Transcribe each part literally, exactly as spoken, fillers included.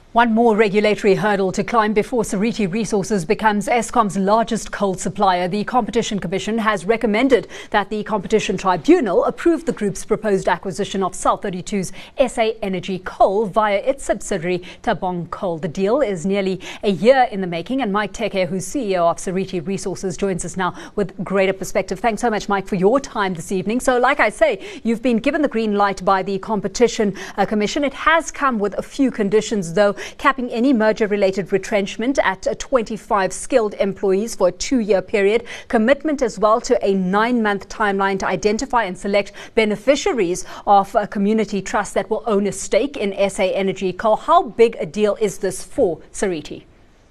One more regulatory hurdle to climb before Seriti Resources becomes Eskom's largest coal supplier. The Competition Commission has recommended that the Competition Tribunal approve the group's proposed acquisition of South thirty-two's S A Energy Coal via its subsidiary Tabong Coal. The deal is nearly a year in the making, and Mike Teke, who's C E O of Seriti Resources, joins us now with greater perspective. Thanks so much, Mike, for your time this evening. So, like I say, you've been given the green light by the Competition uh, Commission. It has come with a few conditions, though, capping any merger-related retrenchment at twenty-five skilled employees for a two-year period, commitment as well to a nine-month timeline to identify and select beneficiaries of a community trust that will own a stake in S A Energy Coal. How big a deal is this for Seriti?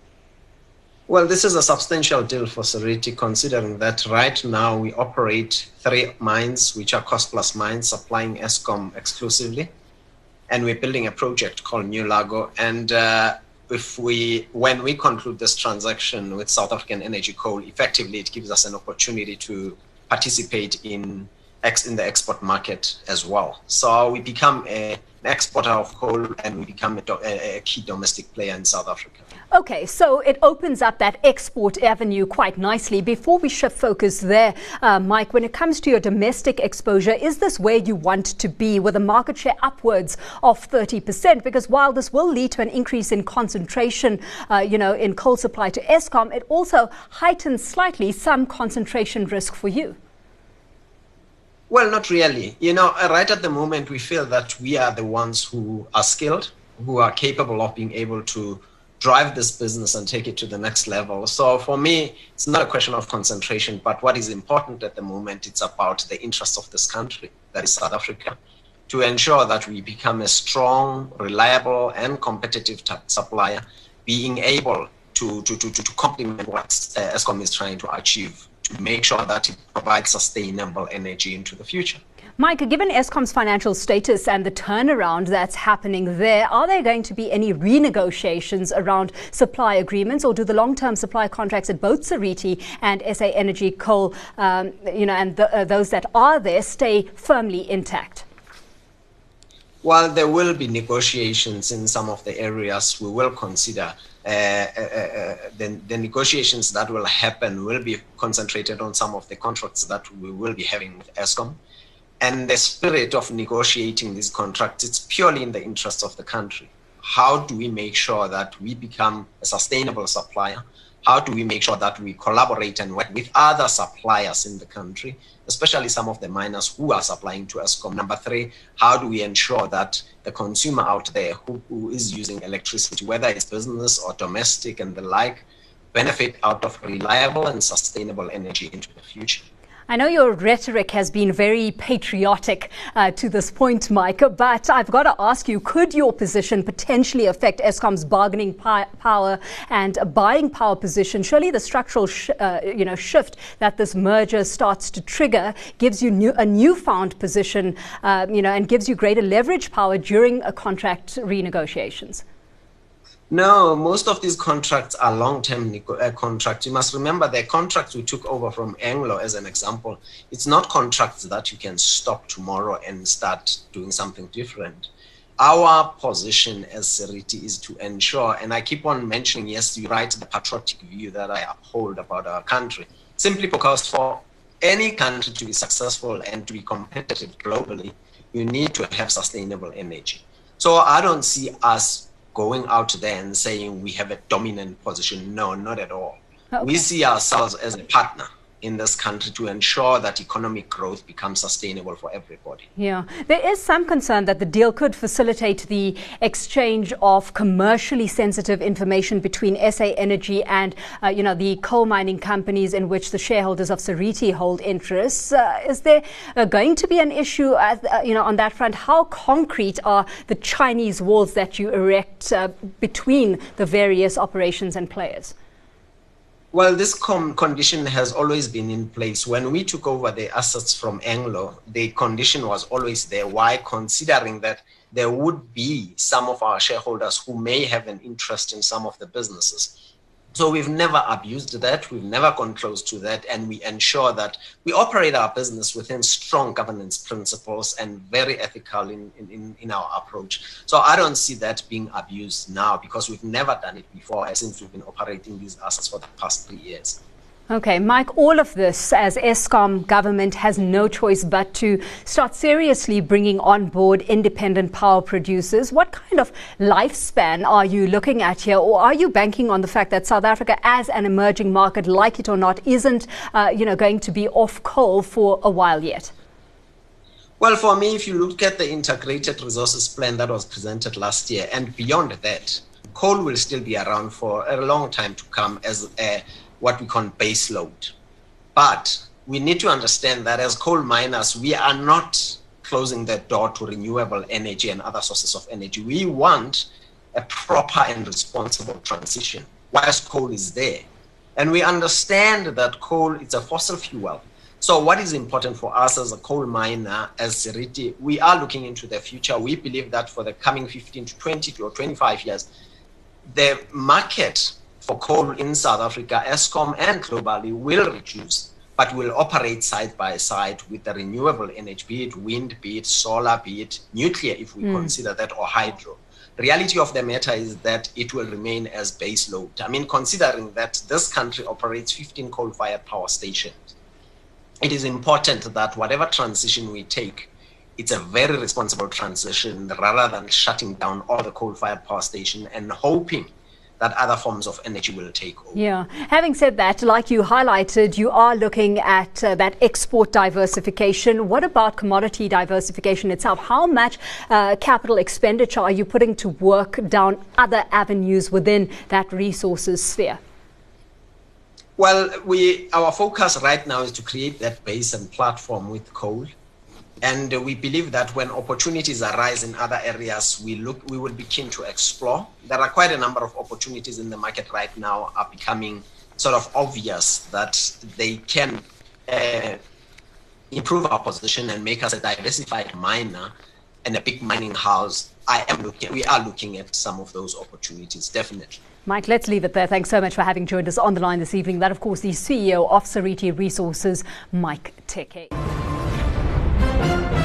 Well, this is a substantial deal for Seriti, considering that right now we operate three mines, which are cost-plus mines, supplying Eskom exclusively. And we're building a project called New Largo. And uh, if we, when we conclude this transaction with South African Energy Coal, effectively it gives us an opportunity to participate in ex, in the export market as well. So we become a, an exporter of coal, and we become a, do, a, a key domestic player in South Africa. Okay, so it opens up that export avenue quite nicely. Before we shift focus there, uh, Mike, when it comes to your domestic exposure, is this where you want to be with a market share upwards of thirty percent? Because while this will lead to an increase in concentration, uh, you know, in coal supply to Eskom, it also heightens slightly some concentration risk for you. Well, not really. You know, right at the moment, we feel that we are the ones who are skilled, who are capable of being able to drive this business and take it to the next level. So for me, it's not a question of concentration, but what is important at the moment, it's about the interests of this country, that is South Africa, to ensure that we become a strong, reliable, and competitive t- supplier, being able to, to, to, to complement what uh, Eskom is trying to achieve, to make sure that it provides sustainable energy into the future. Mike, given Eskom's financial status and the turnaround that's happening there, are there going to be any renegotiations around supply agreements, or do the long-term supply contracts at both Seriti and S A Energy Coal, um, you know, and the, uh, those that are there, stay firmly intact? Well, there will be negotiations in some of the areas. We will consider uh, uh, uh, the, the negotiations that will happen will be concentrated on some of the contracts that we will be having with Eskom. And the spirit of negotiating these contracts, it's purely in the interest of the country. How do we make sure that we become a sustainable supplier? How do we make sure that we collaborate and work with other suppliers in the country, especially some of the miners who are supplying to Eskom? Number three, how do we ensure that the consumer out there who, who is using electricity, whether it's business or domestic and the like, benefit out of reliable and sustainable energy into the future? I know your rhetoric has been very patriotic uh, to this point, Mike, but I've got to ask you, could your position potentially affect Eskom's bargaining pi- power and buying power position? Surely the structural sh- uh, you know, shift that this merger starts to trigger gives you new, a newfound position, uh, you know, and gives you greater leverage power during a contract renegotiations. No, most of these contracts are long-term neco- uh, contracts. You must remember the contracts we took over from Anglo as an example. It's not contracts that you can stop tomorrow and start doing something different. Our position as Seriti is to ensure, and I keep on mentioning, yes, you're right, the patriotic view that I uphold about our country, simply because for any country to be successful and to be competitive globally, you need to have sustainable energy. So I don't see us going out there and saying we have a dominant position. No, not at all. Okay. We see ourselves as a partner in this country to ensure that economic growth becomes sustainable for everybody. Yeah, there is some concern that the deal could facilitate the exchange of commercially sensitive information between S A Energy and, uh, you know, the coal mining companies in which the shareholders of Seriti hold interests. Uh, is there uh, going to be an issue, at, uh, you know, on that front? How concrete are the Chinese walls that you erect uh, between the various operations and players? Well, this com- condition has always been in place. When we took over the assets from Anglo, the condition was always there. Why? Considering that there would be some of our shareholders who may have an interest in some of the businesses. So we've never abused that, we've never gone close to that, and we ensure that we operate our business within strong governance principles and very ethical in, in, in our approach. So I don't see that being abused now, because we've never done it before since we've been operating these assets for the past three years. Okay, Mike, all of this, as Eskom government has no choice but to start seriously bringing on board independent power producers. What kind of lifespan are you looking at here? Or are you banking on the fact that South Africa, as an emerging market, like it or not, isn't uh, you know, going to be off coal for a while yet? Well, for me, if you look at the integrated resources plan that was presented last year, and beyond that, coal will still be around for a long time to come as a what we call base load. But we need to understand that as coal miners, we are not closing the door to renewable energy and other sources of energy. We want a proper and responsible transition whilst coal is there. And we understand that coal is a fossil fuel. So what is important for us as a coal miner, as Seriti, we are looking into the future. We believe that for the coming fifteen to twenty or twenty-five years, the market for coal in South Africa, Eskom and globally, will reduce, but will operate side by side with the renewable energy, be it wind, be it solar, be it nuclear, if we mm. consider that, or hydro. The reality of the matter is that it will remain as base load. I mean, considering that this country operates fifteen coal-fired power stations, it is important that whatever transition we take, it's a very responsible transition rather than shutting down all the coal-fired power stations and hoping that other forms of energy will take over. Yeah. Having said that, like you highlighted, you are looking at uh, that export diversification. What about commodity diversification itself? How much uh, capital expenditure are you putting to work down other avenues within that resources sphere? Well, we our focus right now is to create that base and platform with coal. And we believe that when opportunities arise in other areas, we look, we will be keen to explore. There are quite a number of opportunities in the market right now are becoming sort of obvious that they can uh, improve our position and make us a diversified miner and a big mining house. I am looking, we are looking at some of those opportunities, definitely. Mike, let's leave it there. Thanks so much for having joined us on the line this evening. That, of course, the C E O of Seriti Resources, Mike Teke.